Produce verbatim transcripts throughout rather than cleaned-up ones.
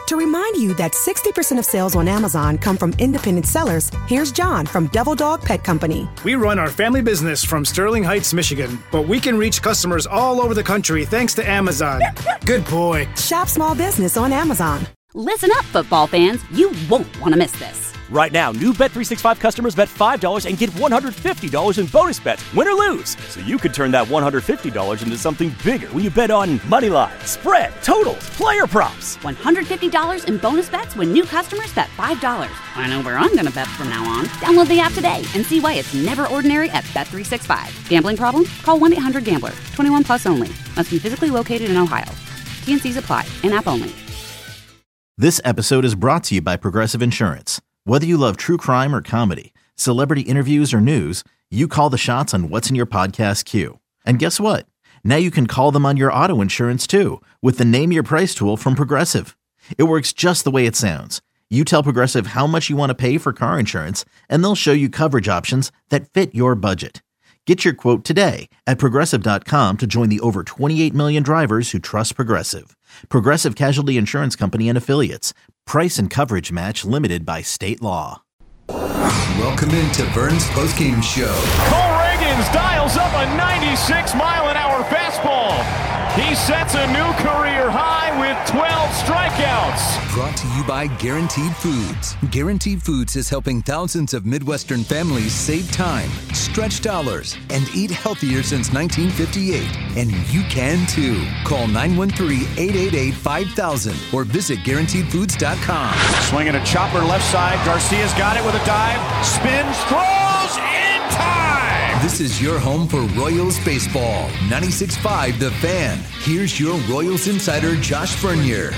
To remind you that sixty percent of sales on Amazon come from independent sellers, here's John from Devil Dog Pet Company. We run our family business from Sterling Heights, Michigan, but we can reach customers all over the country thanks to Amazon. Good boy. Shop small business on Amazon. Listen up, football fans. You won't want to miss this. Right now, new Bet three sixty-five customers bet five dollars and get one hundred fifty dollars in bonus bets, win or lose. So you could turn that one hundred fifty dollars into something bigger when you bet on money line, spread, totals, player props. one hundred fifty dollars in bonus bets when new customers bet five dollars. I know where I'm going to bet from now on. Download the app today and see why it's never ordinary at Bet three sixty-five. Gambling problem? Call one eight hundred gambler. twenty-one plus only. Must be physically located in Ohio. T N Cs apply. In-app only. This episode is brought to you by Progressive Insurance. Whether you love true crime or comedy, celebrity interviews or news, you call the shots on what's in your podcast queue. And guess what? Now you can call them on your auto insurance too with the Name Your Price tool from Progressive. It works just the way it sounds. You tell Progressive how much you want to pay for car insurance, and they'll show you coverage options that fit your budget. Get your quote today at Progressive dot com to join the over twenty-eight million drivers who trust Progressive. Progressive Casualty Insurance Company and Affiliates. Price and coverage match limited by state law. Welcome into Vern's postgame show. Cole Reagans dials up a ninety-six mile an hour fastball. He sets a new career high with twelve strikeouts. Brought to you by Guaranteed Foods. Guaranteed Foods is helping thousands of Midwestern families save time, stretch dollars, and eat healthier since nineteen fifty-eight. And you can too. Call nine one three, eight eight eight, five thousand or visit guaranteed foods dot com. Swinging a chopper left side. Garcia's got it with a dive. Spins, throws, in time. This is your home for Royals baseball. ninety-six point five The Fan. Here's your Royals insider, Josh Bernier.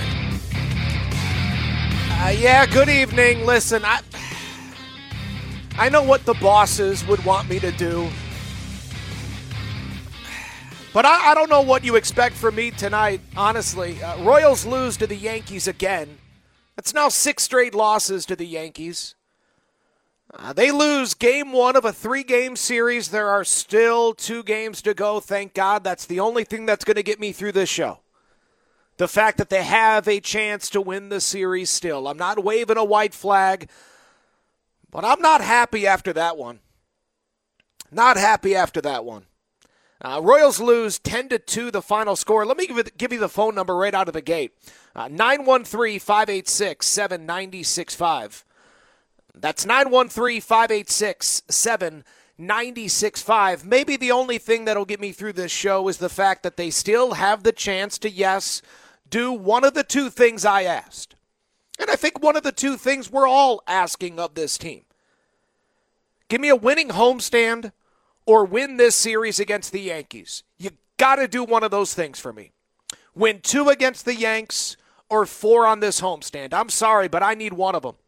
Uh, yeah, good evening. Listen, I, I know what the bosses would want me to do. But I, I don't know what you expect from me tonight, honestly. Uh, Royals lose to the Yankees again. That's now six straight losses to the Yankees. Uh, they lose game one of a three-game series. There are still two games to go, thank God. That's the only thing that's going to get me through this show. The fact that they have a chance to win the series still. I'm not waving a white flag, but I'm not happy after that one. Not happy after that one. Uh, Royals lose ten to two, the final score. Let me give, it, give you the phone number right out of the gate. Uh, nine one three, five eight six, seven nine six five. That's nine one three, five eight six, seven nine six five. Maybe the only thing that'll get me through this show is the fact that they still have the chance to, yes, do one of the two things I asked. And I think one of the two things we're all asking of this team. Give me a winning homestand or win this series against the Yankees. You got to do one of those things for me. Win two against the Yanks or four on this homestand. I'm sorry, but I need one of them.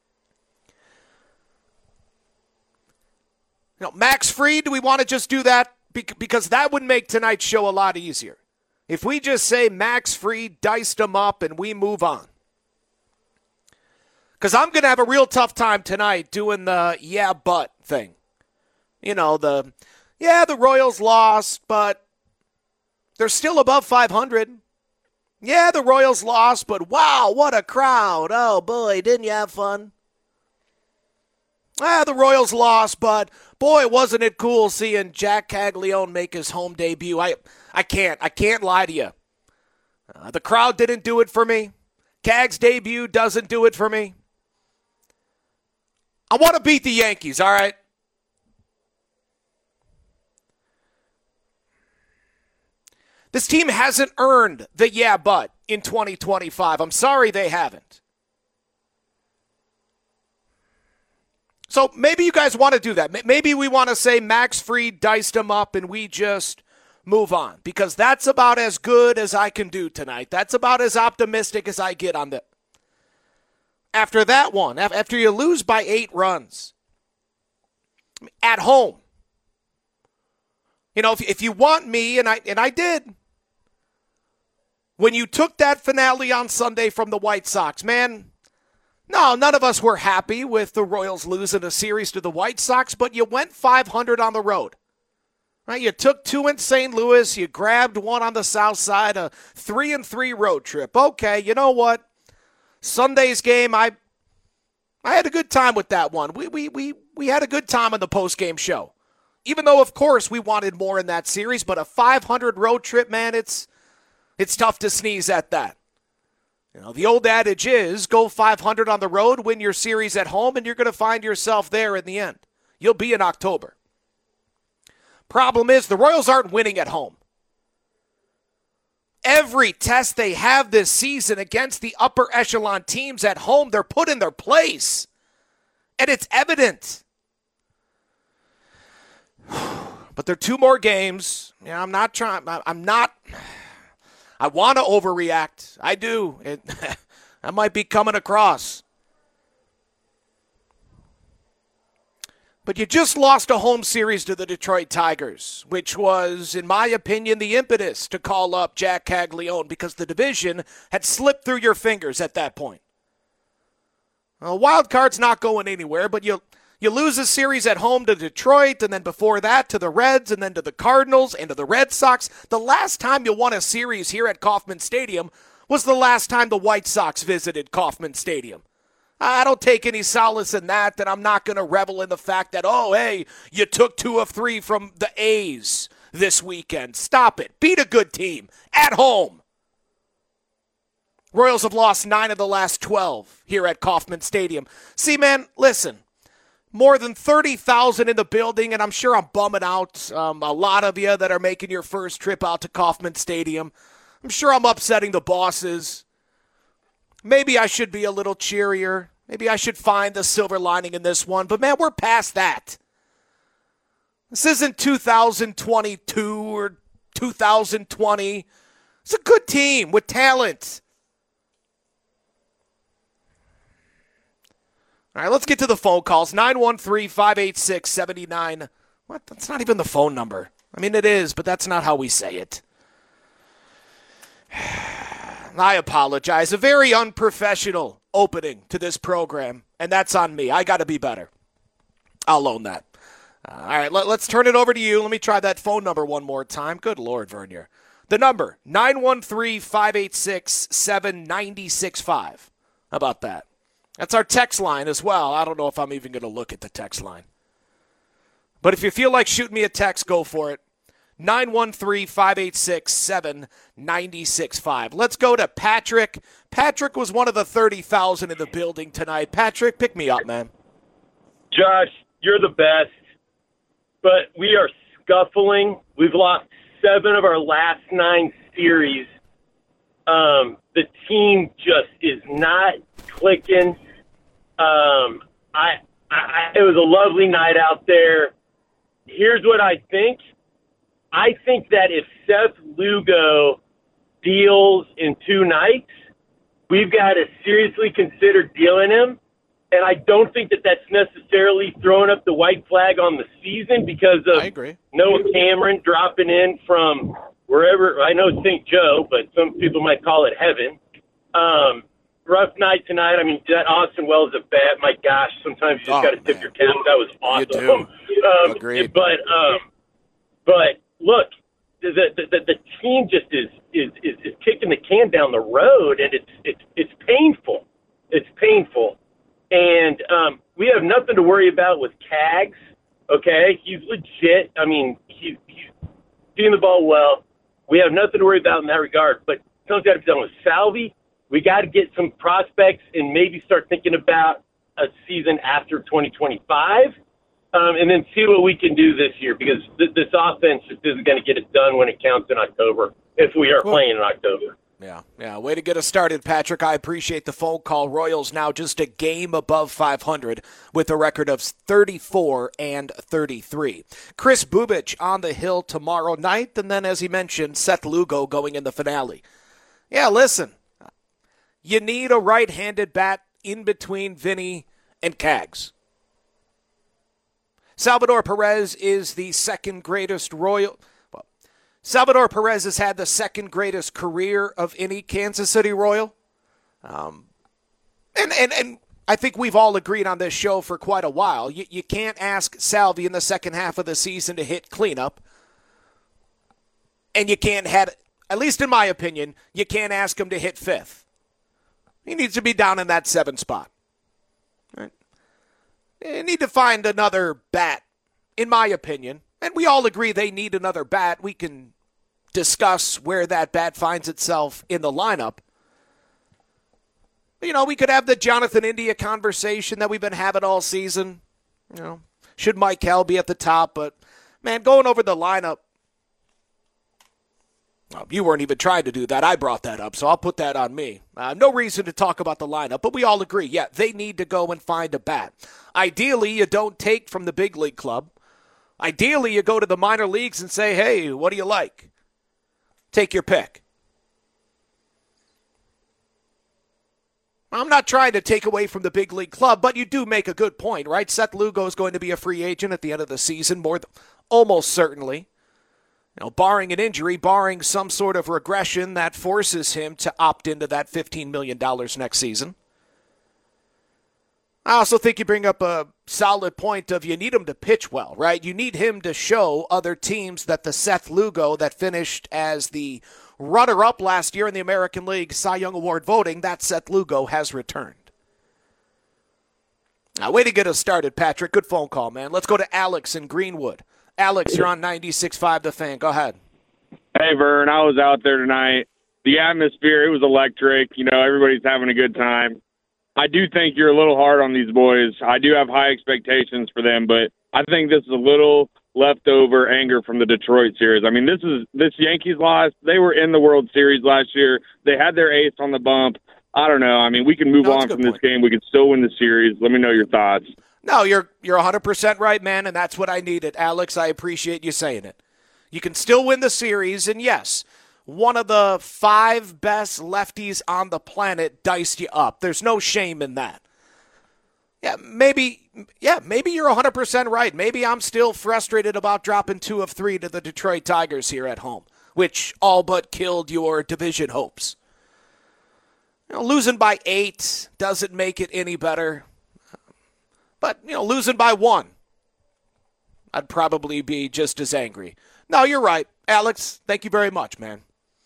You know, Max Fried, do we want to just do that? Because that would make tonight's show a lot easier. If we just say Max Fried diced him up and we move on. Because I'm going to have a real tough time tonight doing the yeah, but thing. You know, the, yeah, the Royals lost, but they're still above five hundred. Yeah, the Royals lost, but wow, what a crowd. Oh, boy, didn't you have fun? Ah, the Royals lost, but boy, wasn't it cool seeing Jack Caglione make his home debut. I I can't. I can't lie to you. Uh, the crowd didn't do it for me. Cag's debut doesn't do it for me. I want to beat the Yankees, all right? This team hasn't earned the yeah, but in twenty twenty-five. I'm sorry they haven't. So maybe you guys want to do that. Maybe we want to say Max Fried diced him up and we just move on. Because that's about as good as I can do tonight. That's about as optimistic as I get on the. After that one, after you lose by eight runs at home. You know, if, if you want me, and I and I did, when you took that finale on Sunday from the White Sox, man, no, none of us were happy with the Royals losing a series to the White Sox, but you went five hundred on the road. Right? You took two in Saint Louis, you grabbed one on the south side, a three and three road trip. Okay, you know what? Sunday's game, I I had a good time with that one. We we we we had a good time on the post-game show. Even though, of course, we wanted more in that series, but a five hundred road trip, man, it's it's tough to sneeze at that. You know, the old adage is go five hundred on the road, win your series at home, and you're going to find yourself there in the end. You'll be in October. Problem is, the Royals aren't winning at home. Every test they have this season against the upper echelon teams at home, they're put in their place. And it's evident. But there are two more games. Yeah, I'm not trying. I'm not. I want to overreact. I do. It, I might be coming across. But you just lost a home series to the Detroit Tigers, which was, in my opinion, the impetus to call up Jack Caglione because the division had slipped through your fingers at that point. Well, wild card's not going anywhere, but you you lose a series at home to Detroit, and then before that to the Reds, and then to the Cardinals, and to the Red Sox. The last time you won a series here at Kauffman Stadium was the last time the White Sox visited Kauffman Stadium. I don't take any solace in that, and I'm not going to revel in the fact that, oh, hey, you took two of three from the A's this weekend. Stop it. Beat a good team at home. Royals have lost nine of the last twelve here at Kauffman Stadium. See, man, listen, more than thirty thousand in the building, and I'm sure I'm bumming out um, a lot of you that are making your first trip out to Kauffman Stadium. I'm sure I'm upsetting the bosses. Maybe I should be a little cheerier. Maybe I should find the silver lining in this one. But, man, we're past that. This isn't two thousand twenty-two or two thousand twenty. It's a good team with talent. All right, let's get to the phone calls. nine one three, five eight six, seven nine. What? That's not even the phone number. I mean, it is, but that's not how we say it. I apologize. A very unprofessional opening to this program, and that's on me. I got to be better. I'll own that. Uh, all right, let, let's turn it over to you. Let me try that phone number one more time. Good Lord, Vernier. The number, nine one three, five eight six, seven nine six five. How about that? That's our text line as well. I don't know if I'm even going to look at the text line. But if you feel like shooting me a text, go for it. nine one three, five eight six, seven nine six five. Let's go to Patrick. Patrick was one of the thirty thousand in the building tonight. Patrick, pick me up, man. Josh, you're the best, but we are scuffling. We've lost seven of our last nine series. Um, the team just is not clicking. Um, I, I, it was a lovely night out there. Here's what I think. I think that if Seth Lugo deals in two nights, we've got to seriously consider dealing him. And I don't think that that's necessarily throwing up the white flag on the season because of I agree. Noah Cameron dropping in from wherever. I know Saint Joe, but some people might call it heaven. Um, rough night tonight. I mean, that Austin Wells a bat. My gosh, sometimes you just Oh, got to tip man. your cap. That was awesome. You do. um, Agreed. But, um, but look, the, the the the team just is, is is is kicking the can down the road, and it's it's it's painful. It's painful, and um, we have nothing to worry about with Cags. Okay, he's legit. I mean, he's he's doing the ball well. We have nothing to worry about in that regard. But something's got to be done with Salvi. We got to get some prospects and maybe start thinking about a season after twenty twenty-five. Um, and then see what we can do this year because th- this offense just isn't going to get it done when it counts in October if we are Cool. playing in October. Yeah, yeah. Way to get us started, Patrick. I appreciate the phone call. Royals now just a game above five hundred with a record of thirty-four and thirty-three. Chris Bubich on the hill tomorrow night, and then, as he mentioned, Seth Lugo going in the finale. Yeah, listen, you need a right-handed bat in between Vinny and Cags. Salvador Perez is the second greatest Royal. Well, Salvador Perez has had the second greatest career of any Kansas City Royal. Um, and, and, and I think we've all agreed on this show for quite a while. You, you can't ask Salvi in the second half of the season to hit cleanup. And you can't have, at least in my opinion, you can't ask him to hit fifth. He needs to be down in that seven spot. Right? They need to find another bat, in my opinion. And we all agree they need another bat. We can discuss where that bat finds itself in the lineup. You know, we could have the Jonathan India conversation that we've been having all season. You know, should Michael be at the top? But, man, going over the lineup, well, you weren't even trying to do that. I brought that up, so I'll put that on me. Uh, no reason to talk about the lineup, but we all agree, yeah, they need to go and find a bat. Ideally, you don't take from the big league club. Ideally, you go to the minor leagues and say, hey, what do you like? Take your pick. I'm not trying to take away from the big league club, but you do make a good point, right? Seth Lugo is going to be a free agent at the end of the season, more th- almost certainly. You know, barring an injury, barring some sort of regression that forces him to opt into that fifteen million dollars next season. I also think you bring up a solid point of you need him to pitch well, right? You need him to show other teams that the Seth Lugo that finished as the runner-up last year in the American League Cy Young Award voting, that Seth Lugo has returned. Now, way to get us started, Patrick. Good phone call, man. Let's go to Alex in Greenwood. Alex, you're on ninety-six point five The Fan. Go ahead. Hey, Vern, I was out there tonight. The atmosphere, it was electric. You know, everybody's having a good time. I do think you're a little hard on these boys. I do have high expectations for them, but I think this is a little leftover anger from the Detroit series. I mean, this is this Yankees loss. They were in the World Series last year. They had their ace on the bump. I don't know. I mean, we can move no, on from point. this game. We can still win the series. Let me know your thoughts. No, you're you're one hundred percent right, man, and that's what I needed. Alex, I appreciate you saying it. You can still win the series, and yes, one of the five best lefties on the planet diced you up. There's no shame in that. Yeah, maybe yeah, maybe you're one hundred percent right. Maybe I'm still frustrated about dropping two of three to the Detroit Tigers here at home, which all but killed your division hopes. You know, losing by eight doesn't make it any better. But, you know, losing by one, I'd probably be just as angry. No, you're right. Alex, thank you very much, man.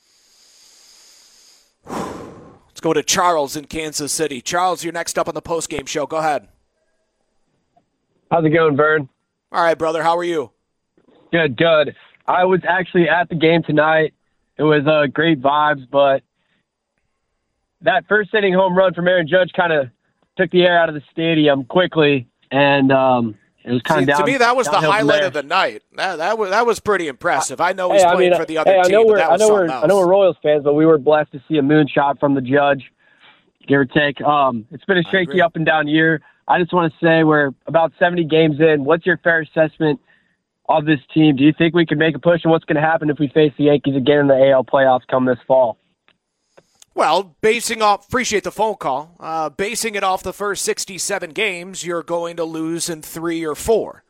Let's go to Charles in Kansas City. Charles, you're next up on the postgame show. Go ahead. How's it going, Vern? All right, brother. How are you? Good, good. I was actually at the game tonight. It was uh, great vibes, but that first inning home run from Aaron Judge kind of took the air out of the stadium quickly, and um, it was kind of down. To me, that was the highlight of the night. That, that was that was pretty impressive. I know he's hey, playing I mean, for the other hey, team, I know but that was I know something we're, else. I know we're Royals fans, but we were blessed to see a moonshot from the Judge, give or take. Um, it's been a shaky up and down year. I just want to say we're about seventy games in. What's your fair assessment of this team? Do you think we can make a push, and what's going to happen if we face the Yankees again in the A L playoffs come this fall? Well, basing off, appreciate the phone call. Uh, basing it off the first sixty-seven games, you're going to lose in three or four.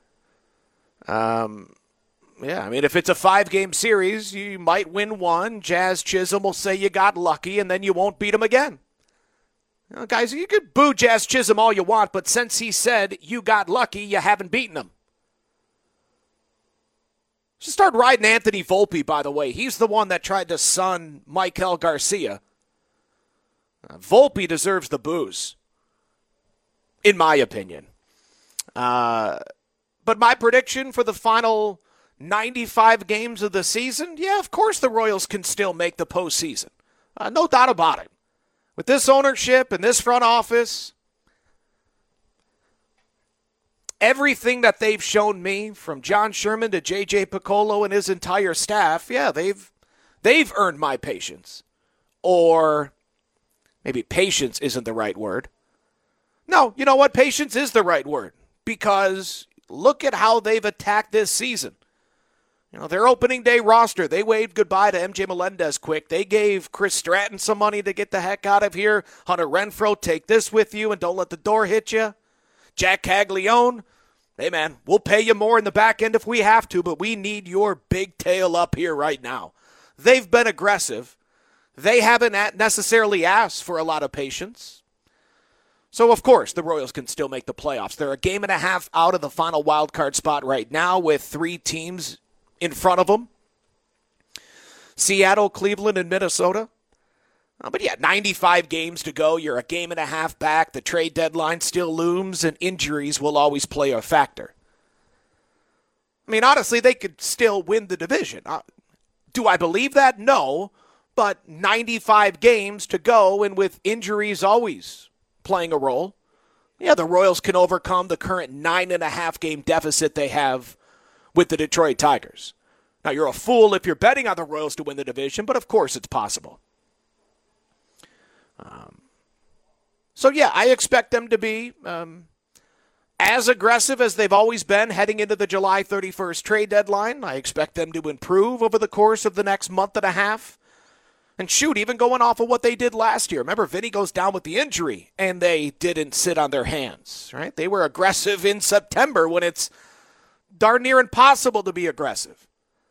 Um, yeah, I mean, if it's a five-game series, you might win one. Jazz Chisholm will say you got lucky, and then you won't beat him again. You know, guys, you could boo Jazz Chisholm all you want, but since he said you got lucky, you haven't beaten him. Just start riding Anthony Volpe, by the way. He's the one that tried to sun Michael Garcia. Uh, Volpe deserves the boos, in my opinion. Uh, but my prediction for the final ninety-five games of the season, yeah, of course the Royals can still make the postseason. Uh, no doubt about it. With this ownership and this front office, everything that they've shown me, from John Sherman to J J Piccolo and his entire staff, yeah, they've they've earned my patience. Or maybe patience isn't the right word. No, you know what? Patience is the right word. Because look at how they've attacked this season. You know, their opening day roster, they waved goodbye to M J Melendez quick. They gave Chris Stratton some money to get the heck out of here. Hunter Renfroe, take this with you and don't let the door hit you. Jack Caglione, hey, man, we'll pay you more in the back end if we have to, but we need your big tail up here right now. They've been aggressive. They haven't necessarily asked for a lot of patience. So, of course, the Royals can still make the playoffs. They're a game and a half out of the final wild card spot right now with three teams in front of them. Seattle, Cleveland, and Minnesota. Uh, but yeah, ninety-five games to go. You're a game and a half back. The trade deadline still looms, and injuries will always play a factor. I mean, honestly, they could still win the division. Uh, do I believe that? No. But ninety-five games to go, and with injuries always playing a role, yeah, the Royals can overcome the current nine and a half game deficit they have with the Detroit Tigers. Now, you're a fool if you're betting on the Royals to win the division, but of course it's possible. Um, so, yeah, I expect them to be um, as aggressive as they've always been heading into the July thirty-first trade deadline. I expect them to improve over the course of the next month and a half. And shoot, even going off of what they did last year. Remember, Vinny goes down with the injury, and they didn't sit on their hands, right? They were aggressive in September when it's darn near impossible to be aggressive.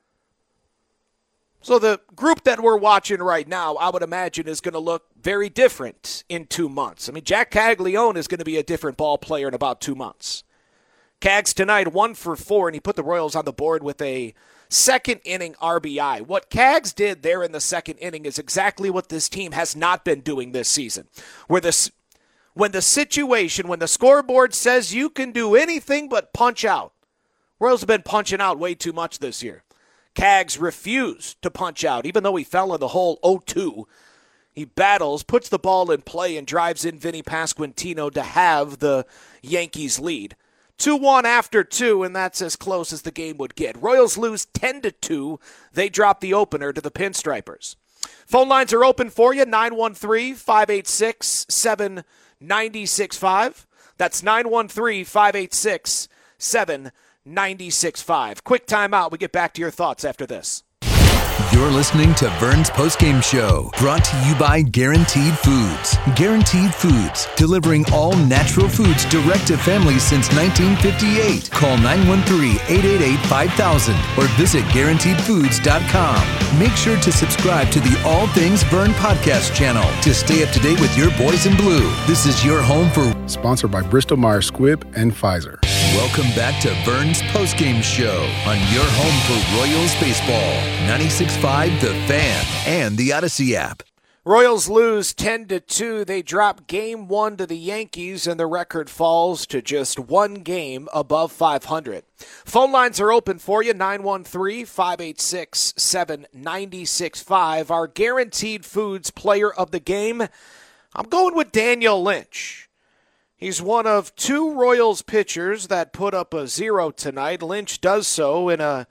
So the group that we're watching right now, I would imagine, is going to look very different in two months. I mean, Jack Caglione is going to be a different ball player in about two months. Cags tonight, one for four, and he put the Royals on the board with a second inning R B I. What Cags did there in the second inning is exactly what this team has not been doing this season. Where this, when the situation, when the scoreboard says you can do anything but punch out, Royals have been punching out way too much this year. Cags refused to punch out, even though he fell in the hole oh two. He battles, puts the ball in play, and drives in Vinny Pasquantino to have the Yankees lead. two one after two, and that's as close as the game would get. Royals lose ten to two. They drop the opener to the Pinstripers. Phone lines are open for you, nine one three, five eight six, seven nine six five. That's nine one three, five eight six, seven nine six five. Quick timeout. We get back to your thoughts after this. You're listening to Vern's Postgame Show, brought to you by Guaranteed Foods. Guaranteed Foods, delivering all natural foods direct to families since nineteen fifty-eight. Call nine one three, eight eight eight, five thousand or visit guaranteed foods dot com. Make sure to subscribe to the All Things Vern podcast channel to stay up to date with your boys in blue. This is your home for... Sponsored by Bristol Myers Squibb and Pfizer. Welcome back to Vern's Postgame Show on your home for Royals baseball. ninety-six point five The Fan and the Odyssey app. Royals lose ten to two. They drop game one to the Yankees, and the record falls to just one game above five hundred. Phone lines are open for you, nine one three, five eight six, seven nine six five. Our Guaranteed Foods player of the game, I'm going with Daniel Lynch. He's one of two Royals pitchers that put up a zero tonight. Lynch does so in a,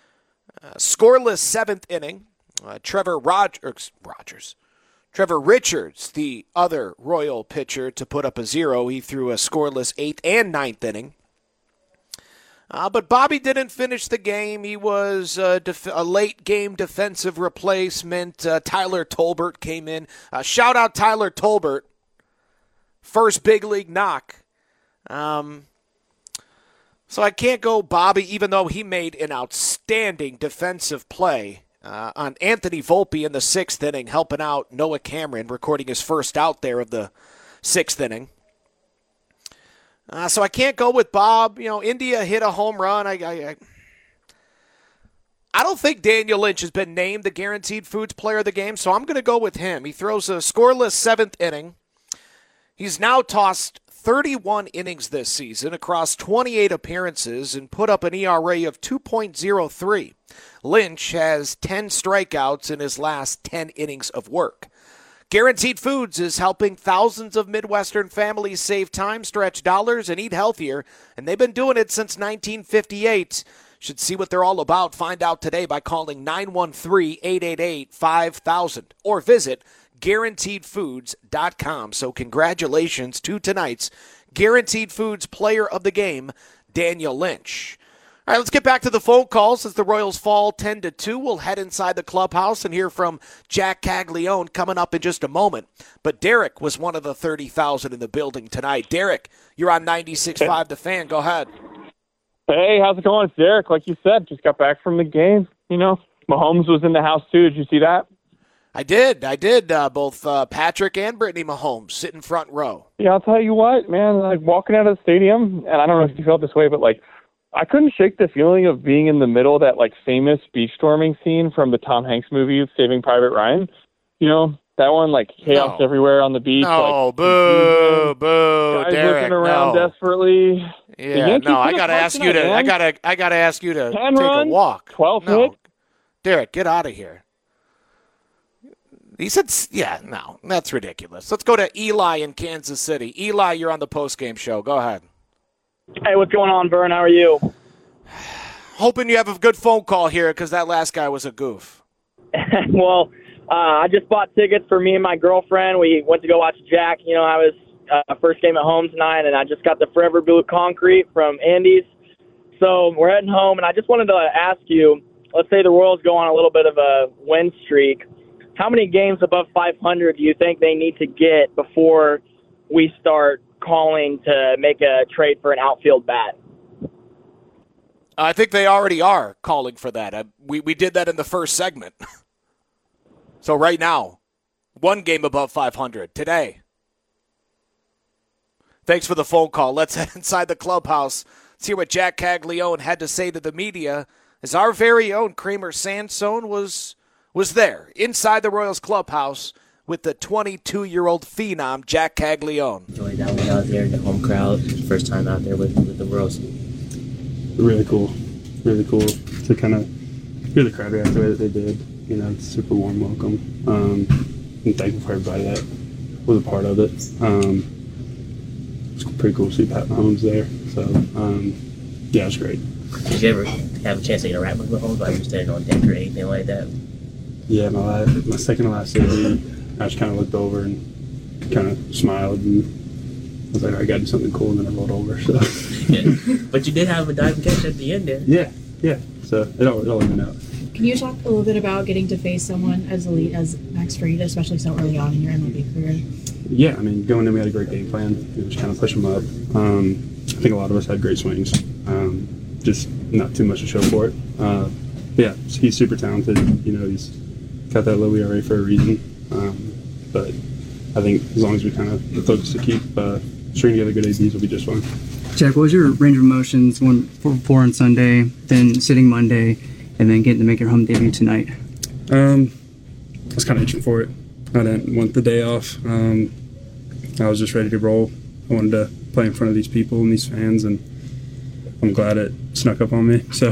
a scoreless seventh inning. Uh, Trevor Rogers, Rogers, Trevor Richards, the other Royal pitcher to put up a zero. He threw a scoreless eighth and ninth inning. Uh, but Bobby didn't finish the game. He was a, def- a late-game defensive replacement. Uh, Tyler Tolbert came in. Uh, shout out Tyler Tolbert. First big league knock. Um, so I can't go Bobby, even though he made an outstanding defensive play uh, on Anthony Volpe in the sixth inning, helping out Noah Cameron, recording his first out there of the sixth inning. Uh, so I can't go with Bob. You know, India hit a home run. I, I, I, I don't think Daniel Lynch has been named the Guaranteed Foods player of the game, so I'm going to go with him. He throws a scoreless seventh inning. He's now tossed thirty-one innings this season across twenty-eight appearances and put up an E R A of two point oh three. Lynch has ten strikeouts in his last ten innings of work. Guaranteed Foods is helping thousands of Midwestern families save time, stretch dollars, and eat healthier, and they've been doing it since nineteen fifty-eight. Should see what they're all about. Find out today by calling nine one three, eight eight eight, five thousand or visit guaranteed foods dot com. So congratulations to tonight's Guaranteed Foods player of the game, Daniel Lynch. All right, let's get back to the phone calls as the Royals fall ten to two. We'll head inside the clubhouse and hear from Jack Caglione coming up in just a moment. But Derek was one of the thirty thousand in the building tonight. Derek, you're on ninety-six point five The Fan. Go ahead. Hey, how's it going? It's Derek. Like you said, just got back from the game. You know, Mahomes was in the house too. Did you see that? I did. I did. Uh, both uh, Patrick and Brittany Mahomes sit in front row. Yeah, I'll tell you what, man, like walking out of the stadium, and I don't know if you felt this way, but like I couldn't shake the feeling of being in the middle of that like famous beach storming scene from the Tom Hanks movie, Saving Private Ryan. You know, That one, like, chaos No. everywhere on the beach. No, like, boo, boo, guys Derek, looking around no. desperately. The Yeah, Yankees no, I could've gotta won ask you tonight, to. I man. gotta. I gotta ask you to ten take runs, a walk. twelve no. hits. Derek, get out of here. He said, s- "Yeah, no, that's ridiculous." Let's go to Eli in Kansas City. Eli, you're on the postgame show. Go ahead. Hey, what's going on, Vern? How are you? Hoping you have a good phone call here because that last guy was a goof. Well, uh, I just bought tickets for me and my girlfriend. We went to go watch Jack. You know, I was uh, first game at home tonight, and I just got the Forever Blue Concrete from Andy's. So we're heading home, and I just wanted to ask you, let's say the Royals go on a little bit of a win streak. How many games above five hundred do you think they need to get before we start calling to make a trade for an outfield bat? I think they already are calling for that. I, we we did that in the first segment. So right now, one game above five hundred today. Thanks for the phone call. Let's head inside the clubhouse. Let's hear what Jack Caglione had to say to the media as our very own Kramer Sansone was was there inside the Royals clubhouse with the twenty-two-year-old phenom, Jack Caglione. Enjoyed that one out there in the home crowd. First time out there with, with the Royals. Really cool. Really cool to kind of hear the crowd react the way that they did. You know, it's a super warm welcome. Um, I'm thankful for everybody that was a part of it. Um, it's pretty cool to see Pat Mahomes there. So, um, yeah, it's great. Did you ever have a chance to interact with Mahomes while you were standing on deck or anything like that? Yeah, my last, my second to last A B, I just kind of looked over and kind of smiled and I was like, I got to do something cool, and then I rolled over. So. Yeah. But you did have a diving catch at the end there. Yeah, yeah. So it all, it all went out. Can you talk a little bit about getting to face someone as elite as Max Fried, especially so early on in your M L B career? Yeah, I mean, going in, we had a great game plan. We just kind of push him up. Um, I think a lot of us had great swings. Um, just not too much to show for it. Uh, yeah, he's super talented. You know, he's got that low E R A for a reason. Um, but I think as long as we kind of focus to keep uh, stringing together good A Bs, we'll be just fine. Jack, what was your range of emotions going four four on Sunday, then sitting Monday, and then getting to make your home debut tonight? Um, I was kind of itching for it. I didn't want the day off. Um, I was just ready to roll. I wanted to play in front of these people and these fans, and I'm glad it snuck up on me. So,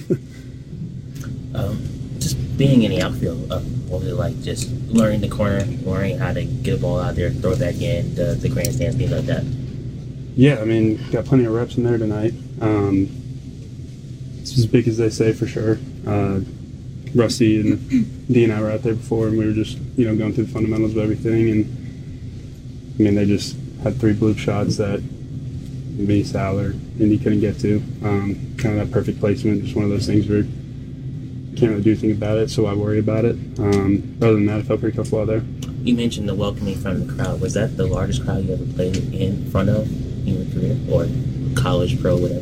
um, just being in the outfield, uh, what was it like? Just learning the corner, learning how to get a ball out there, throw it back in, the, the grandstands, things like that. Yeah, I mean, got plenty of reps in there tonight. Um, it's as big as they say for sure. Uh, Rusty and D and I were out there before, and we were just, you know, going through the fundamentals of everything. And I mean, they just had three bloop shots that me, Sal, or Indy couldn't get to. Um, kind of that perfect placement, just one of those things where you can't really do anything about it, so why worry about it? Um, other than that, I felt pretty comfortable out there. You mentioned the welcoming from the crowd. Was that the largest crowd you ever played in front of in your career, or college, pro, whatever?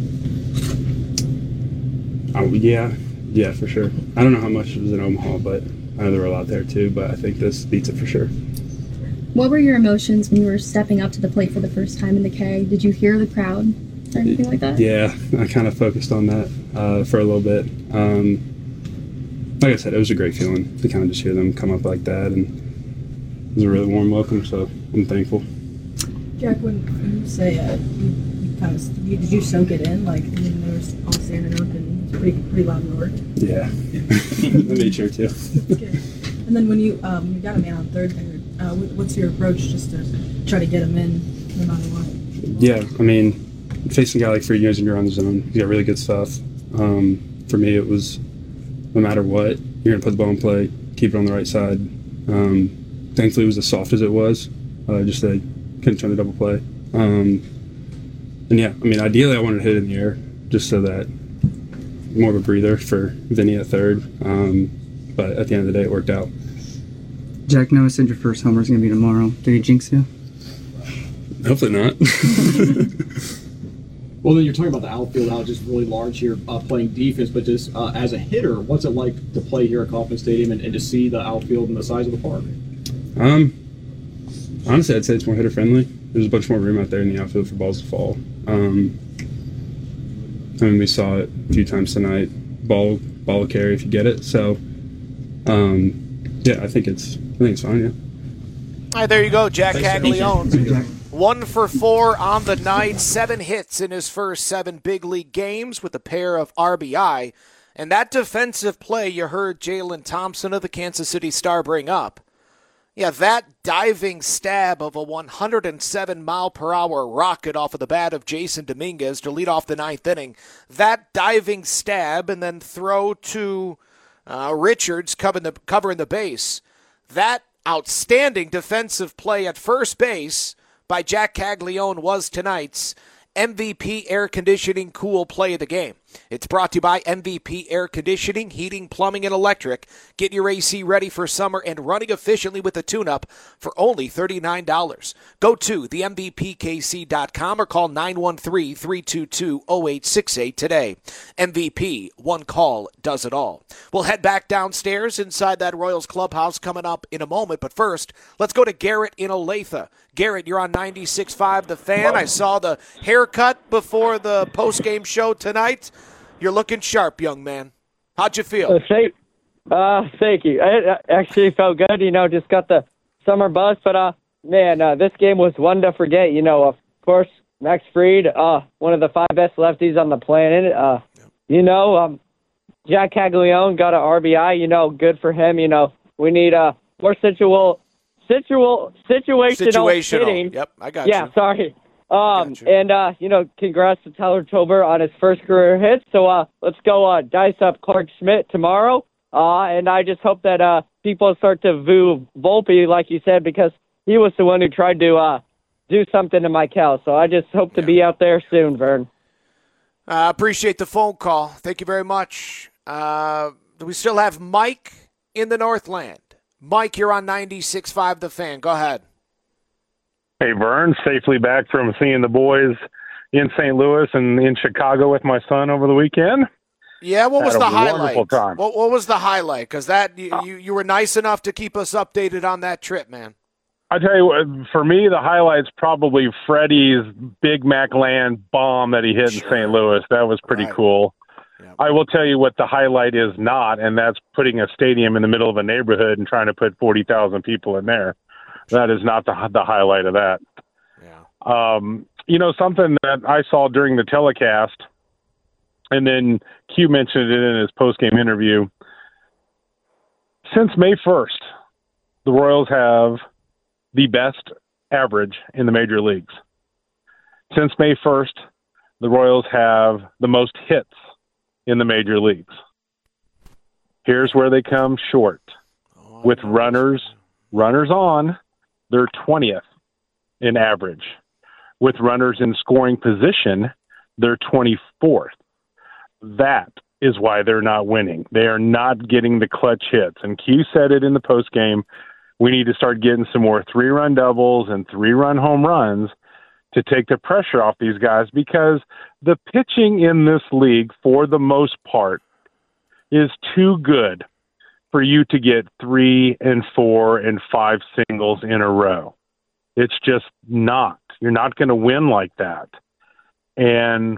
Oh, yeah, yeah, for sure. I don't know how much it was in Omaha, but I know there were a lot there too, but I think this beats it for sure. What were your emotions when you were stepping up to the plate for the first time in the K? Did you hear the crowd or anything like that? Yeah, I kind of focused on that uh, for a little bit. Um, like I said, it was a great feeling to kind of just hear them come up like that, and it was a really warm welcome, so I'm thankful. Jack, when, when you say uh, you, you kind of you, did you soak it in? Like when they were all standing up and it's pretty pretty loud roar. Yeah, I made sure too. Okay. And then when you um, you got a man on third there, uh, what's your approach just to try to get him in no matter what? Yeah, I mean, facing a guy like Fried, you guys, when you're on the zone, he's got really good stuff. Um, for me, it was no matter what, you're gonna put the ball in play, keep it on the right side. Um, thankfully, it was as soft as it was. Uh, just that couldn't turn the double play. Um, and yeah, I mean, ideally I wanted to hit it in the air just so that more of a breather for Vinny at third. Um, but at the end of the day, it worked out. Jack, Noah said your first homer is going to be tomorrow. Did he jinx you? Hopefully not. Well, then you're talking about the outfield, how it's just really large here, uh, playing defense, but just uh, as a hitter, what's it like to play here at Kauffman Stadium and, and to see the outfield and the size of the park? Um, honestly, I'd say it's more hitter friendly. There's a bunch more room out there in the outfield for balls to fall. Um, I mean, we saw it a few times tonight. Ball, ball will carry if you get it. So, um, yeah, I think it's, I think it's fine. Yeah. All right, there you go, Jack Caglione. Jack. One for four on the night, seven hits in his first seven big league games with a pair of R B I. And that defensive play you heard Jalen Thompson of the Kansas City Star bring up, yeah, that diving stab of a one hundred seven mile per hour rocket off of the bat of Jason Dominguez to lead off the ninth inning, that diving stab and then throw to uh, Richards covering the, covering the base, that outstanding defensive play at first base by Jack Caglione was tonight's M V P Air Conditioning Cool Play of the Game. It's brought to you by M V P Air Conditioning, Heating, Plumbing, and Electric. Get your A C ready for summer and running efficiently with a tune-up for only thirty-nine dollars. Go to the M V P K C dot com or call nine one three, three two two, zero eight six eight today. M V P, one call does it all. We'll head back downstairs inside that Royals clubhouse coming up in a moment, but first, let's go to Garrett in Olathe. Garrett, you're on ninety-six point five The Fan. I saw the haircut before the post-game show tonight. You're looking sharp, young man. How'd you feel? Uh, thank, uh, thank you. I, I actually felt good. You know, just got the summer buzz. But, uh, man, uh, this game was one to forget. You know, of course, Max Fried, uh, one of the five best lefties on the planet. Uh, you know, um, Jack Caglione got an R B I. You know, good for him. You know, we need uh, more situal, situal, situational, Situational. hitting. Yep, I got yeah, you. sorry. Um, and, uh, you know, congrats to Tyler Tober on his first career hit. So, uh, let's go, uh, dice up Clark Schmidt tomorrow. Uh, and I just hope that, uh, people start to voo Volpe, like you said, because he was the one who tried to, uh, do something to Michael. So I just hope to yeah. be out there soon, Vern. I uh, appreciate the phone call. Thank you very much. Uh, we still have Mike in the Northland. Mike, you're on ninety-six point five The Fan. Go ahead. Hey, Vern, safely back from seeing the boys in Saint Louis and in Chicago with my son over the weekend. Yeah, what was Had the a highlight? wonderful time. What, what was the highlight? Because that you, you you were nice enough to keep us updated on that trip, man. I tell you what, for me, the highlight's probably Freddie's Big Mac Land bomb that he hit sure. in Saint Louis. That was pretty right. cool. Yep. I will tell you what the highlight is not, and that's putting a stadium in the middle of a neighborhood and trying to put forty thousand people in there. That is not the the highlight of that. Yeah. Um, you know, something that I saw during the telecast, and then Q mentioned it in his post-game interview. Since May first, the Royals have the best average in the major leagues. Since May first, the Royals have the most hits in the major leagues. Here's where they come short. Oh, with runners, runners on, they're twentieth in average. With runners in scoring position, they're twenty-fourth. That is why they're not winning. They are not getting the clutch hits. And Q said it in the postgame. We need to start getting some more three-run doubles and three-run home runs to take the pressure off these guys, because the pitching in this league, for the most part, is too good for you to get three and four and five singles in a row. It's just not. You're not going to win like that. And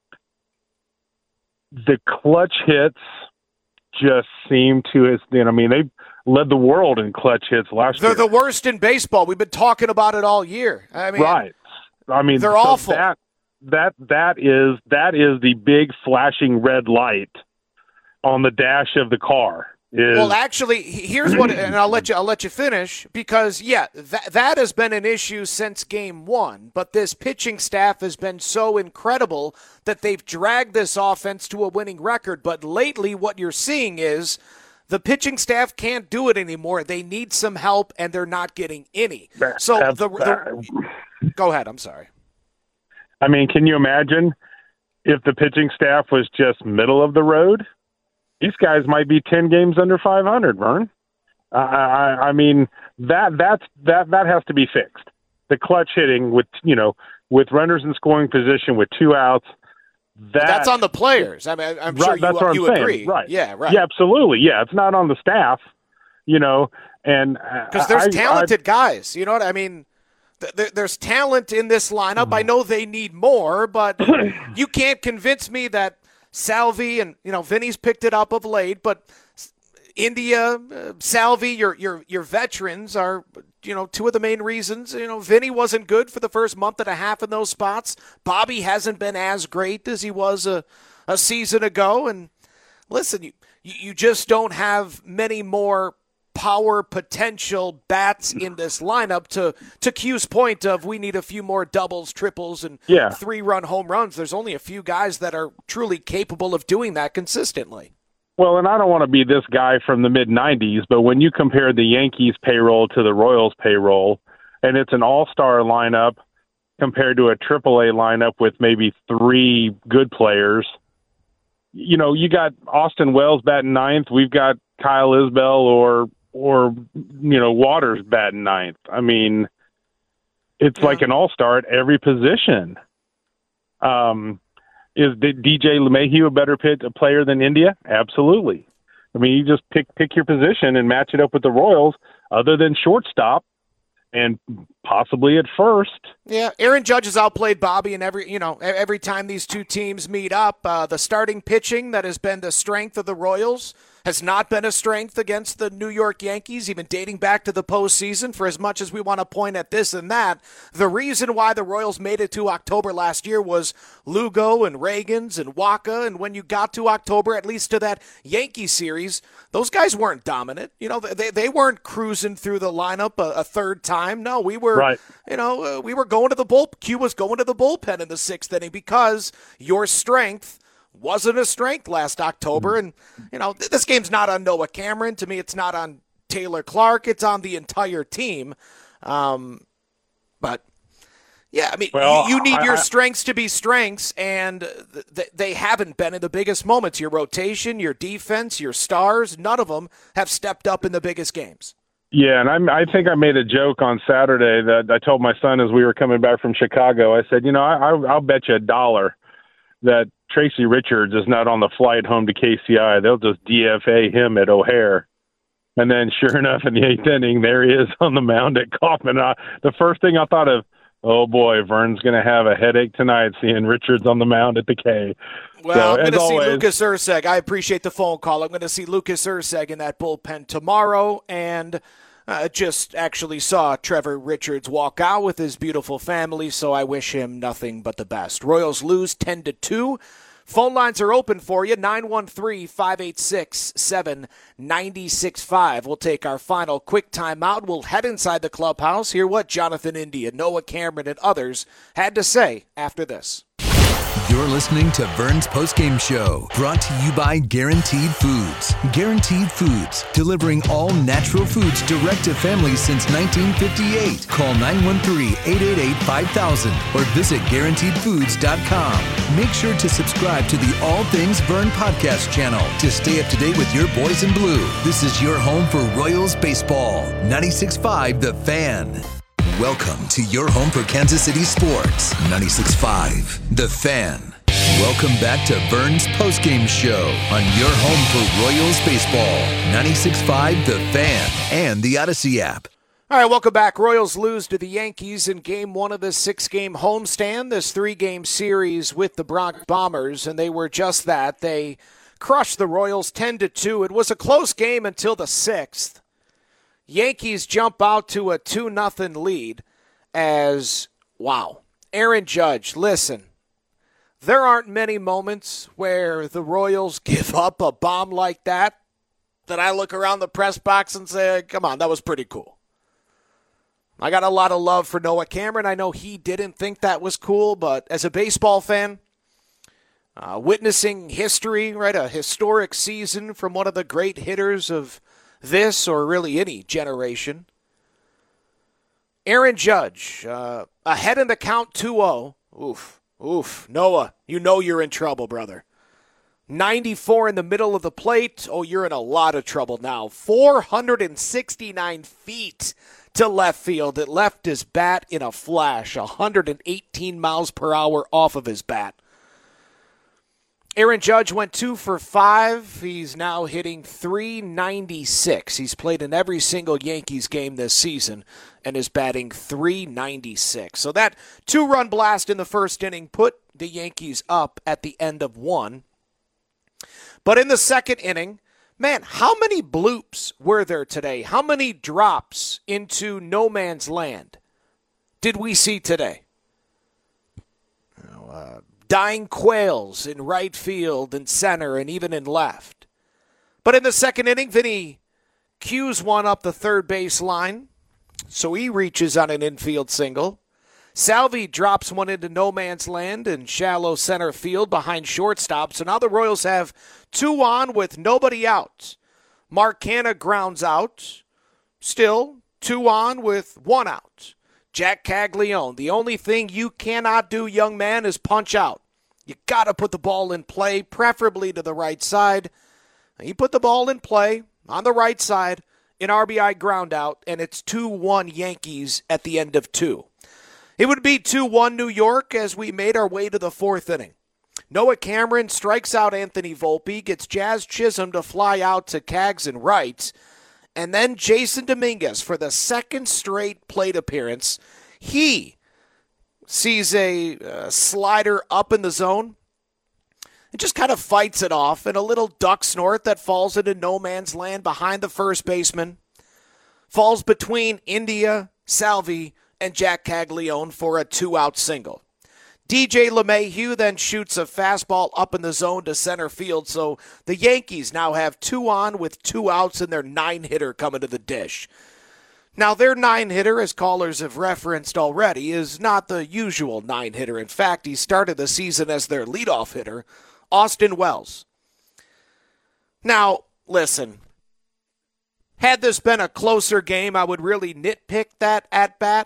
the clutch hits just seem to, you know, I mean, they led the world in clutch hits last They're year. They're the worst in baseball. We've been talking about it all year. I mean, right. I mean, they're so awful. That, that, that is, that is the big flashing red light on the dash of the car. Is, well, actually, here's what, and I'll let you, I'll let you finish, because yeah, that that has been an issue since game one. But this pitching staff has been so incredible that they've dragged this offense to a winning record. But lately, what you're seeing is the pitching staff can't do it anymore. They need some help, and they're not getting any. So the, the go ahead. I'm sorry. I mean, can you imagine if the pitching staff was just middle of the road? These guys might be ten games under five hundred, Vern. Uh, I, I mean, that that's that that has to be fixed. The clutch hitting with you know with runners in scoring position with two outs. That, that's on the players. I mean, I'm right, sure you, that's what you I'm saying. agree. Right? Yeah, right. Yeah, absolutely. Yeah, it's not on the staff. You know, and because there's I, talented I, guys. You know what I mean? Th- there's talent in this lineup. Mm-hmm. I know they need more, but you can't convince me that Salvi and, you know, Vinny's picked it up of late, but India, uh, Salvi, your your your veterans are you know, two of the main reasons. You know, Vinny wasn't good for the first month and a half in those spots. Bobby hasn't been as great as he was a, a season ago. And listen, you, you just don't have many more power potential bats in this lineup to, to Q's point of we need a few more doubles, triples, and yeah. three-run home runs. There's only a few guys that are truly capable of doing that consistently. Well, and I don't want to be this guy from the mid nineties, but when you compare the Yankees payroll to the Royals payroll, and it's an all-star lineup compared to a triple A lineup with maybe three good players, you know, you got Austin Wells batting ninth. We've got Kyle Isbell or, or you know, Waters batting ninth. I mean, it's yeah. like an all-star at every position. Um Is D J LeMahieu a better pit, a player than India? Absolutely. I mean, you just pick pick your position and match it up with the Royals, other than shortstop and possibly at first. Yeah, Aaron Judge has outplayed Bobby in every, you know, every time these two teams meet up. Uh, the starting pitching that has been the strength of the Royals has not been a strength against the New York Yankees, even dating back to the postseason. For as much as we want to point at this and that, the reason why the Royals made it to October last year was Lugo and Reagans and Waka, and when you got to October, at least to that Yankee series, those guys weren't dominant. You know, they they weren't cruising through the lineup a, a third time. No, we were, right. you know, uh, we were going to the bull. Q was going to the bullpen in the sixth inning because your strength wasn't a strength last October. And, you know, th- this game's not on Noah Cameron. To me, it's not on Taylor Clark. It's on the entire team. Um, but, yeah, I mean, well, you, you need I, your I, strengths to be strengths, and th- they haven't been in the biggest moments. Your rotation, your defense, your stars, none of them have stepped up in the biggest games. Yeah, and I'm, I think I made a joke on Saturday that I told my son as we were coming back from Chicago. I said, you know, I, I, I'll bet you a dollar that Tracy Richards is not on the flight home to K C I. They'll just D F A him at O'Hare. And then sure enough, in the eighth inning, there he is on the mound at Kauffman. Uh, the first thing I thought of, oh boy, Vern's going to have a headache tonight seeing Richards on the mound at the K. Well, so, I'm going to see always, Lucas Erceg. I appreciate the phone call. I'm going to see Lucas Erceg in that bullpen tomorrow, and uh, just actually saw Trevor Richards walk out with his beautiful family, so I wish him nothing but the best. Royals lose ten to two. Phone lines are open for you, nine one three, five eight six, seven nine six five. We'll take our final quick timeout. We'll head inside the clubhouse, hear what Jonathan India, Noah Cameron, and others had to say after this. You're listening to Vern's Postgame Show, brought to you by Guaranteed Foods. Guaranteed Foods, delivering all natural foods direct to families since nineteen fifty-eight. Call nine one three, eight eight eight, five thousand or visit guaranteed foods dot com. Make sure to subscribe to the All Things Vern podcast channel to stay up to date with your boys in blue. This is your home for Royals baseball. ninety-six point five The Fan. Welcome to your home for Kansas City sports. ninety-six point five The Fan. Welcome back to Vern's Postgame Show on your home for Royals baseball. ninety-six point five The Fan and the Odyssey app. All right, welcome back. Royals lose to the Yankees in game one of this six-game homestand, this three-game series with the Bronx Bombers, and they were just that. They crushed the Royals ten to two. It was a close game until the sixth. Yankees jump out to a two nothing lead as, wow, Aaron Judge, listen, there aren't many moments where the Royals give up a bomb like that that I look around the press box and say, come on, that was pretty cool. I got a lot of love for Noah Cameron. I know he didn't think that was cool, but as a baseball fan, uh, witnessing history, right, a historic season from one of the great hitters of this or really any generation. Aaron Judge, uh, ahead in the count two oh. Oof, oof. Noah, you know you're in trouble, brother. ninety-four in the middle of the plate. Oh, you're in a lot of trouble now. four hundred sixty-nine feet to left field. It left his bat in a flash. one hundred eighteen miles per hour off of his bat. Aaron Judge went two for five. He's now hitting three ninety-six. He's played in every single Yankees game this season and is batting three ninety-six. So that two-run blast in the first inning put the Yankees up at the end of one. But in the second inning, Man, how many bloops were there today? How many drops into no man's land did we see today? You know, uh, dying quails in right field and center and even in left. But in the second inning, Vinny cues one up the third base line, so he reaches on an infield single. Salvi drops one into no man's land in shallow center field behind shortstop. So now the Royals have two on with nobody out. Mark Canha grounds out. Still two on with one out. Jack Caglione, the only thing you cannot do, young man, is punch out. You got to put the ball in play, preferably to the right side. He put the ball in play on the right side, an R B I ground out, and it's two one Yankees at the end of two. It would be two one New York as we made our way to the fourth inning. Noah Cameron strikes out Anthony Volpe, gets Jazz Chisholm to fly out to Cags and right, and then Jason Dominguez for the second straight plate appearance. He sees a uh, slider up in the zone and just kind of fights it off in a little duck snort that falls into no man's land behind the first baseman. Falls between India, Salvi, and Jack Caglione for a two-out single. D J LeMahieu then shoots a fastball up in the zone to center field, so the Yankees now have two on with two outs and their nine-hitter coming to the dish. Now, their nine-hitter, as callers have referenced already, is not the usual nine-hitter. In fact, he started the season as their leadoff hitter, Austin Wells. Now, listen, had this been a closer game, I would really nitpick that at-bat.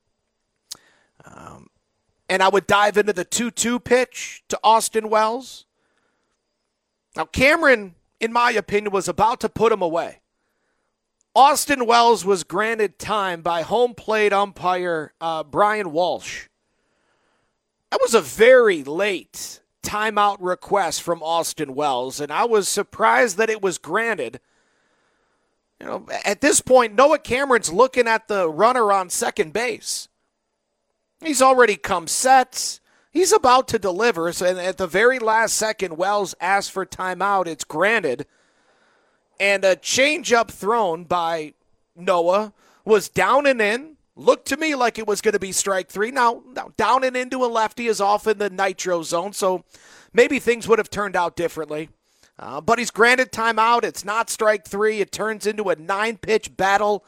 Um, and I would dive into the two two pitch to Austin Wells. Now, Cameron, in my opinion, was about to put him away. Austin Wells was granted time by home plate umpire uh, Brian Walsh. That was a very late timeout request from Austin Wells, and I was surprised that it was granted. You know, at this point, Noah Cameron's looking at the runner on second base. He's already come set. He's about to deliver. So at the very last second, Wells asks for timeout. It's granted. And a changeup thrown by Noah was down and in. Looked to me like it was going to be strike three. Now, now, down and into a lefty is off in the nitro zone, so maybe things would have turned out differently. Uh, but he's granted timeout. It's not strike three. It turns into a nine-pitch battle.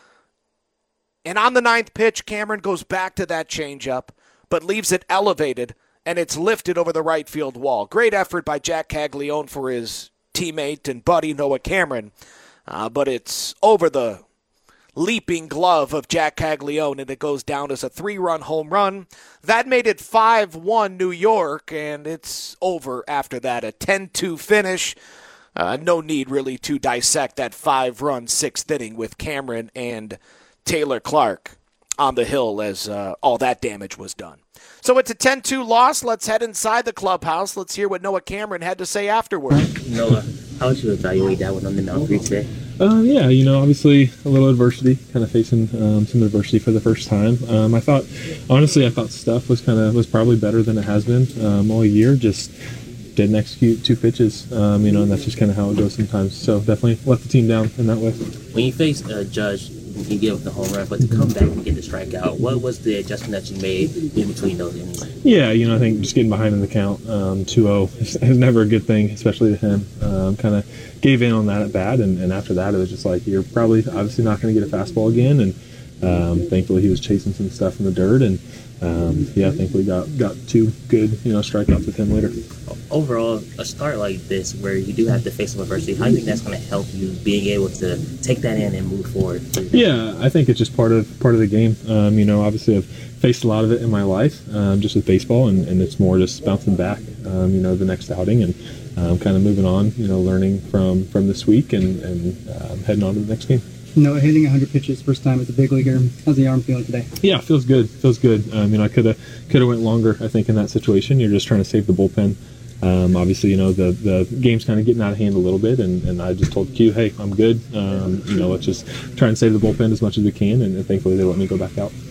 And on the ninth pitch, Cameron goes back to that changeup, but leaves it elevated, and it's lifted over the right field wall. Great effort by Jack Caglione for his teammate and buddy Noah Cameron, uh, but it's over the leaping glove of Jack Caglione, and it goes down as a three-run home run. That made it five one New York, and it's over after that. A ten two finish. Uh, no need really to dissect that five-run sixth inning with Cameron and Taylor Clark on the hill as uh, all that damage was done. So it's a ten two loss. Let's head inside the clubhouse. Let's hear what Noah Cameron had to say afterward. Noah, how would you evaluate that one on the mound for you today? Uh, yeah, you know, obviously a little adversity, kind of facing um, some adversity for the first time. Um, I thought, honestly, I thought stuff was kind of was probably better than it has been um, all year. Just didn't execute two pitches, um, you know, and that's just kind of how it goes sometimes. So definitely let the team down in that way. When you faced uh, Judge, you give up the home run, but to come back and get the strikeout, what was the adjustment that you made in between those innings? Yeah, you know, I think just getting behind in the count, um, two oh is, is never a good thing, especially to him. Um, kind of gave in on that at bat, and, and after that, it was just like, you're probably obviously not going to get a fastball again, and um, thankfully he was chasing some stuff in the dirt, and um, yeah, thankfully got got two good, you know, strikeouts with him later. Overall, a start like this, where you do have to face some adversity, how do you think that's going to help you being able to take that in and move forward? Yeah, I think it's just part of part of the game. Um, you know, obviously I've faced a lot of it in my life, um, just with baseball, and, and it's more just bouncing back, um, you know, the next outing, and um, kind of moving on, you know, learning from, from this week, and, and um, heading on to the next game. No, hitting one hundred pitches first time as a big leaguer. How's the arm feeling today? Yeah, feels good. Feels good. Um, you know, I could have could have went longer, I think, in that situation. You're just trying to save the bullpen. Um, obviously, you know, the, the game's kind of getting out of hand a little bit, and, and I just told Q, hey, I'm good. Um, you know, let's just try and save the bullpen as much as we can, and, and thankfully they let me go back out.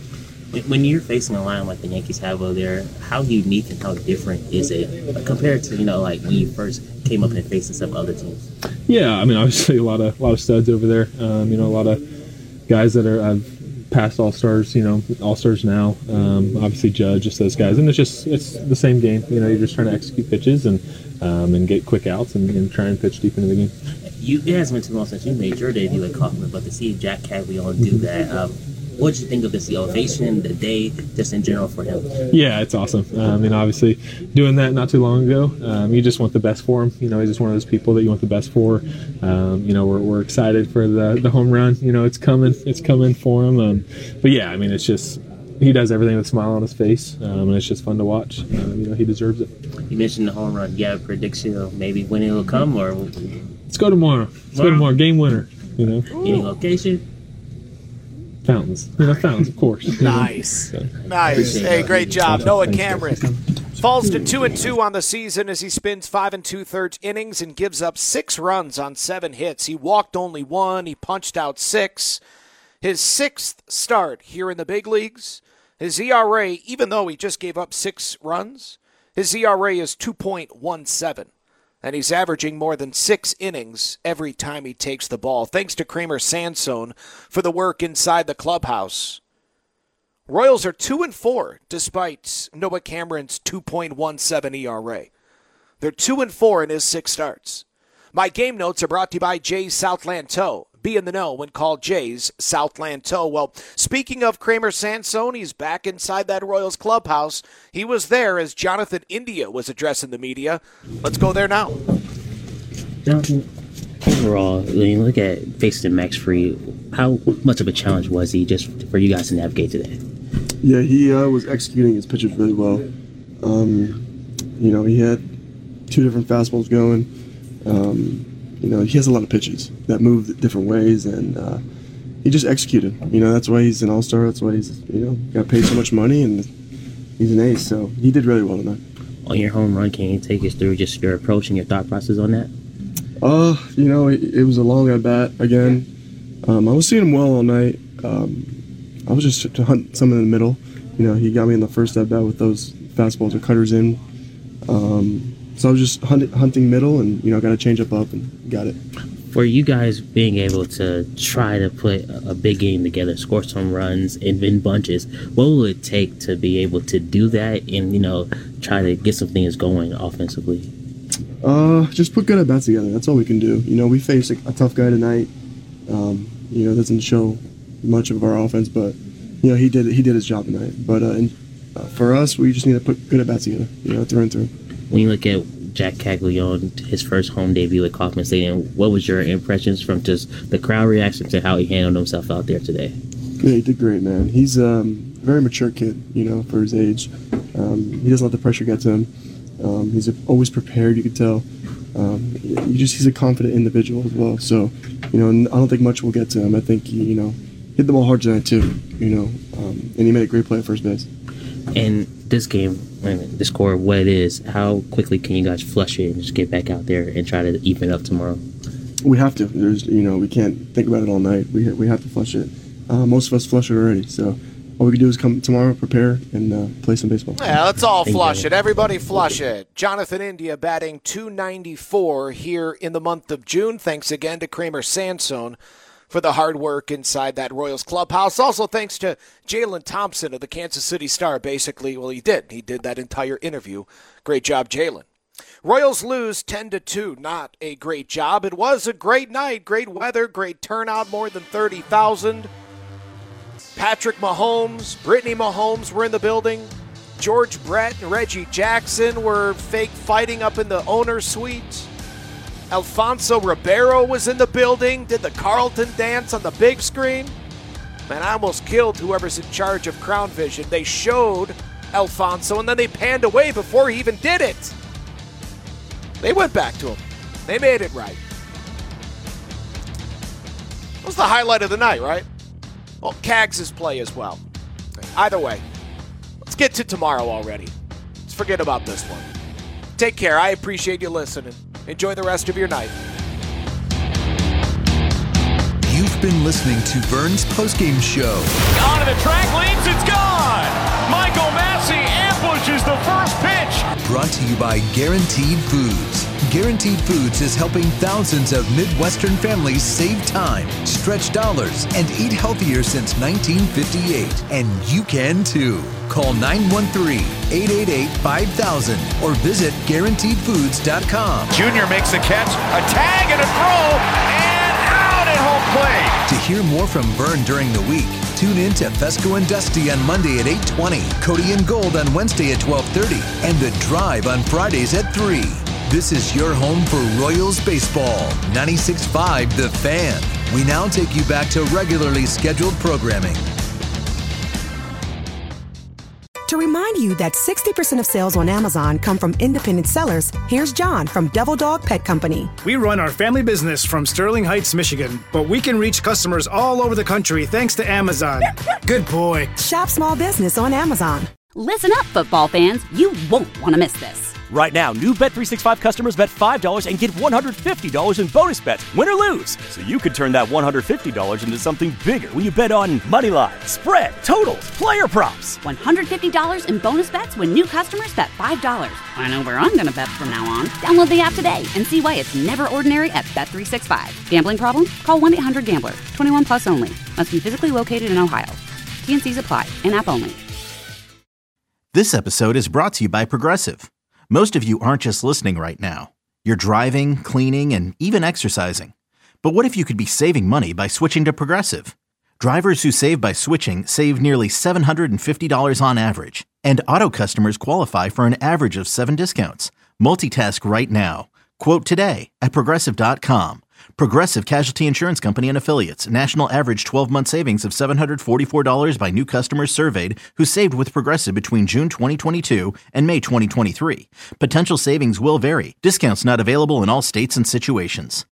When you're facing a line like the Yankees have over there, how unique and how different is it compared to, you know, like when you first came up and facing some other teams? Yeah, I mean, obviously a lot of a lot of studs over there. Um, you know, a lot of guys that are I've past all stars. You know, all stars now. Um, obviously Judge, just those guys, and it's just it's the same game. You know, you're just trying to execute pitches and um, and get quick outs and, and try and pitch deep into the game. You, it hasn't been too long since you made your debut at Kauffman, but to see Jack Caglianone do that. Um, What did you think of this, the ovation, the day, just in general for him? Yeah, it's awesome. Uh, I mean, obviously, doing that not too long ago, um, you just want the best for him. You know, he's just one of those people that you want the best for. Um, you know, we're, we're excited for the, the home run. You know, it's coming. It's coming for him. Um, but, yeah, I mean, it's just he does everything with a smile on his face, um, and it's just fun to watch. Uh, you know, he deserves it. You mentioned the home run. You have a prediction of maybe when it will come? Or Let's go tomorrow. Let's tomorrow. go tomorrow. Game winner, you know. Any location? Fountains. You know, fountains, of course. Nice. So, nice. Hey, great job. Noah Cameron falls to two and two on the season as he spins five and two-thirds innings and gives up six runs on seven hits. He walked only one. He punched out six. His sixth start here in the big leagues. His E R A, even though he just gave up six runs, his E R A is two point one seven. And he's averaging more than six innings every time he takes the ball. Thanks to Kramer Sansone for the work inside the clubhouse. Royals are two and four despite Noah Cameron's two point one seven E R A. They're two and four in his six starts. My game notes are brought to you by Jay's Southland Tow. Be in the know when called Jay's Southland Tow. Well, speaking of Kramer Sansone, he's back inside that Royals clubhouse. He was there as Jonathan India was addressing the media. Let's go there now. Jonathan, overall, when you look at facing Max Fried, how much of a challenge was he just for you guys to navigate today? Yeah, he uh, was executing his pitches really well. Um, you know, he had two different fastballs going. Um, You know, he has a lot of pitches that move different ways, and uh, he just executed. You know, that's why he's an all-star. That's why he's, you know, got paid so much money, and he's an ace. So he did really well tonight. On your home run, can you take us through just your approach and your thought process on that? Uh, you know, it, it was a long at-bat again. Um, I was seeing him well all night. Um, I was just to hunt some in the middle. You know, he got me in the first at-bat with those fastballs or cutters in. Um So I was just hunt, hunting middle and, you know, got a change up up and got it. For you guys being able to try to put a big game together, score some runs and in bunches, what will it take to be able to do that and, you know, try to get some things going offensively? Uh, just put good at-bats together. That's all we can do. You know, we faced a, a tough guy tonight. Um, you know, it doesn't show much of our offense, but, you know, he did he did his job tonight. But uh, and, uh, for us, we just need to put good at-bats together, you know, through and through. When you look at Jack Caglianone, his first home debut at Kauffman Stadium, what was your impressions from just the crowd reaction to how he handled himself out there today? Yeah, he did great, man. He's um, a very mature kid, you know, for his age. Um, he doesn't let the pressure get to him. Um, he's always prepared, you could tell. Um, you just he's a confident individual as well. So, you know, I don't think much will get to him. I think he, you know, hit the ball hard tonight too, you know, um, and he made a great play at first base. And this game, the score, what it is, how quickly can you guys flush it and just get back out there and try to even up tomorrow? We have to. There's, you know, we can't think about it all night. We we have to flush it. Uh, most of us flush it already. So all we can do is come tomorrow, prepare, and uh, play some baseball. Yeah, let's all flush it. Everybody flush it. Jonathan India batting two ninety-four here in the month of June. Thanks again to Kramer Sansone for the hard work inside that Royals clubhouse. Also thanks to Jalen Thompson of the Kansas City Star. Basically, well, he did. He did that entire interview. Great job, Jalen. Royals lose ten to two. Not a great job. It was a great night. Great weather. Great turnout. More than thirty thousand. Patrick Mahomes, Brittany Mahomes were in the building. George Brett and Reggie Jackson were fake fighting up in the owner's suite. Alfonso Ribeiro was in the building, did the Carlton dance on the big screen. Man, I almost killed whoever's in charge of Crown Vision. They showed Alfonso, and then they panned away before he even did it. They went back to him. They made it right. That was the highlight of the night, right? Well, Cags' play as well. Either way, let's get to tomorrow already. Let's forget about this one. Take care. I appreciate you listening. Enjoy the rest of your night. You've been listening to Vern's postgame show. On to the track, leaps, it's gone! to you by Guaranteed Foods. Guaranteed Foods is helping thousands of Midwestern families save time, stretch dollars, and eat healthier since nineteen fifty-eight. And you can too. Call nine one three, eight eight eight, five thousand or visit guaranteed foods dot com. Junior makes a catch, a tag, and a throw, and out at home plate. To hear more from Vern during the week, tune in to Fesco and Dusty on Monday at eight twenty, Cody and Gold on Wednesday at twelve thirty, and The Drive on Fridays at three. This is your home for Royals baseball. ninety-six point five The Fan. We now take you back to regularly scheduled programming. To remind you that sixty percent of sales on Amazon come from independent sellers, here's John from Devil Dog Pet Company. We run our family business from Sterling Heights, Michigan, but we can reach customers all over the country thanks to Amazon. Good boy. Shop small business on Amazon. Listen up, football fans. You won't want to miss this. Right now, new Bet three sixty-five customers bet five dollars and get one hundred fifty dollars in bonus bets, win or lose. So you could turn that one hundred fifty dollars into something bigger when you bet on money line, spread, totals, player props. one hundred fifty dollars in bonus bets when new customers bet five dollars. I know where I'm going to bet from now on. Download the app today and see why it's never ordinary at Bet three sixty-five. Gambling problem? Call one eight hundred gambler. twenty-one plus only. Must be physically located in Ohio. T N Cs apply. In-app only. This episode is brought to you by Progressive. Most of you aren't just listening right now. You're driving, cleaning, and even exercising. But what if you could be saving money by switching to Progressive? Drivers who save by switching save nearly seven hundred fifty dollars on average. And auto customers qualify for an average of seven discounts. Multitask right now. Quote today at Progressive dot com. Progressive Casualty Insurance Company and Affiliates. National average twelve-month savings of seven hundred forty-four dollars by new customers surveyed who saved with Progressive between June twenty twenty-two and May twenty twenty-three. Potential savings will vary. Discounts not available in all states and situations.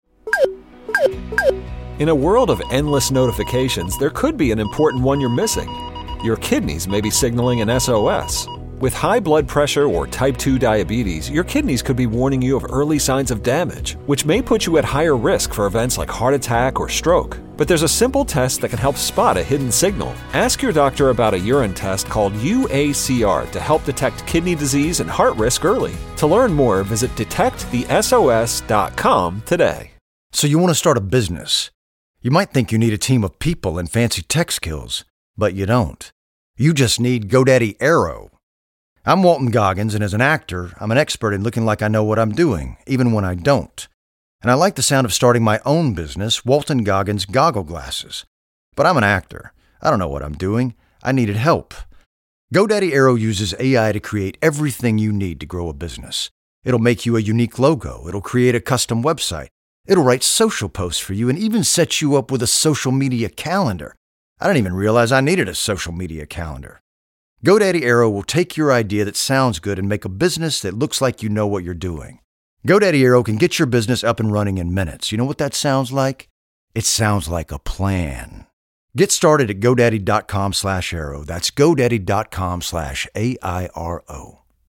In a world of endless notifications, there could be an important one you're missing. Your kidneys may be signaling an S O S. With high blood pressure or type two diabetes, your kidneys could be warning you of early signs of damage, which may put you at higher risk for events like heart attack or stroke. But there's a simple test that can help spot a hidden signal. Ask your doctor about a urine test called U A C R to help detect kidney disease and heart risk early. To learn more, visit detect the S O S dot com today. So you want to start a business. You might think you need a team of people and fancy tech skills, but you don't. You just need GoDaddy Aero. I'm Walton Goggins, and as an actor, I'm an expert in looking like I know what I'm doing, even when I don't. And I like the sound of starting my own business, Walton Goggins Goggle Glasses. But I'm an actor. I don't know what I'm doing. I needed help. GoDaddy Aero uses A I to create everything you need to grow a business. It'll make you a unique logo. It'll create a custom website. It'll write social posts for you and even set you up with a social media calendar. I didn't even realize I needed a social media calendar. GoDaddy Aero will take your idea that sounds good and make a business that looks like you know what you're doing. GoDaddy Aero can get your business up and running in minutes. You know what that sounds like? It sounds like a plan. Get started at GoDaddy dot com slash Aero. That's GoDaddy dot com slash A I R O.